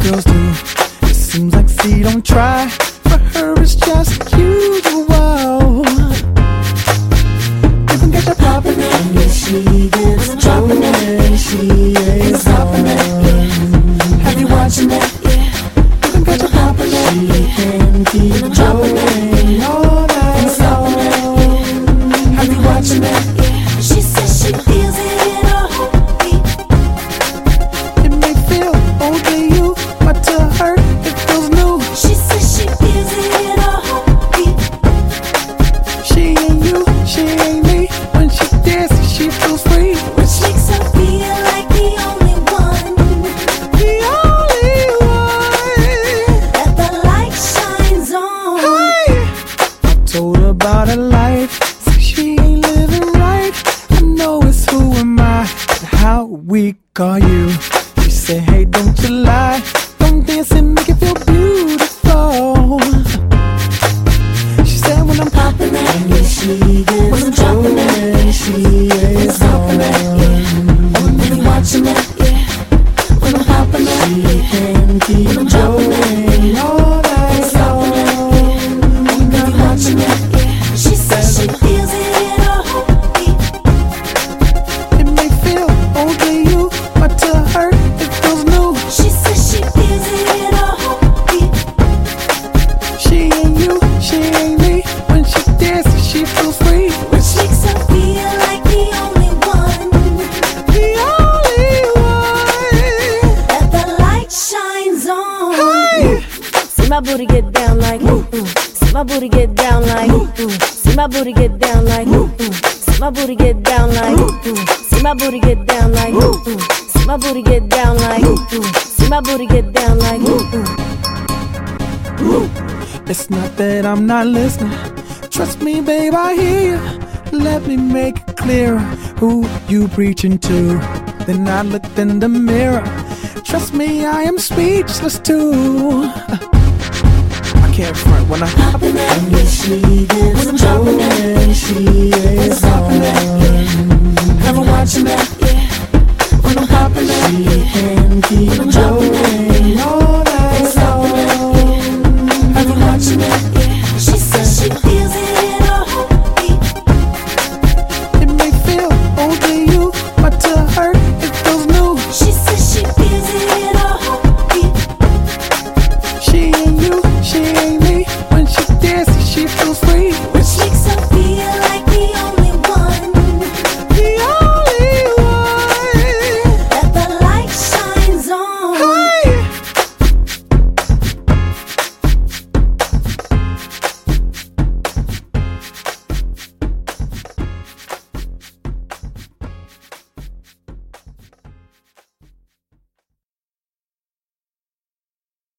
girls do. It seems like she don't try. For her it's just usual. You can get your poppin' and yeah, she gets droppin' it. She is poppin' it. Have you watching that? You can get your poppin' it. She can keep droppin' it all night long. Have you watching that? She says she feels it in her heartbeat. It may feel old to you, but to her it feels new. She says she feels it in her heartbeat. She ain't you, she ain't me. When she dances, she feels free. Which makes her feel like the only one. The only one That the light shines on. Hey! I told her about her life, so she ain't living right. I know it's who am I, but how weak are you? She said, hey, don't you lie. Don't dance and make it feel beautiful. She said, when I'm popping it, and yeah, she gets when I'm dropping it, she is popping it. I'm really watching it, when I'm popping it, she can keep going all night long. I'm really watching it. She says she feels it in her heartbeat. It may feel old to you, but to her it feels new. She says she feels it in her heartbeat. She ain't you, she ain't me. When she dances, she feels free. Which makes her feel like the only one. The only one That the light shines on. Hey! See my booty get down like See my booty get down like See my booty get down like See my booty get down like See my booty get down like See my booty get down like See my booty get down like It's not that I'm not listening. Trust me, babe, I hear you. Let me make it clearer who you preaching to. Then I looked in the mirror. Trust me, I am speechless too. I can't front when I hop in it. And yeah, she gets when I'm dropping it, she is popping it. Have her watching that. When I'm popping it, she can keep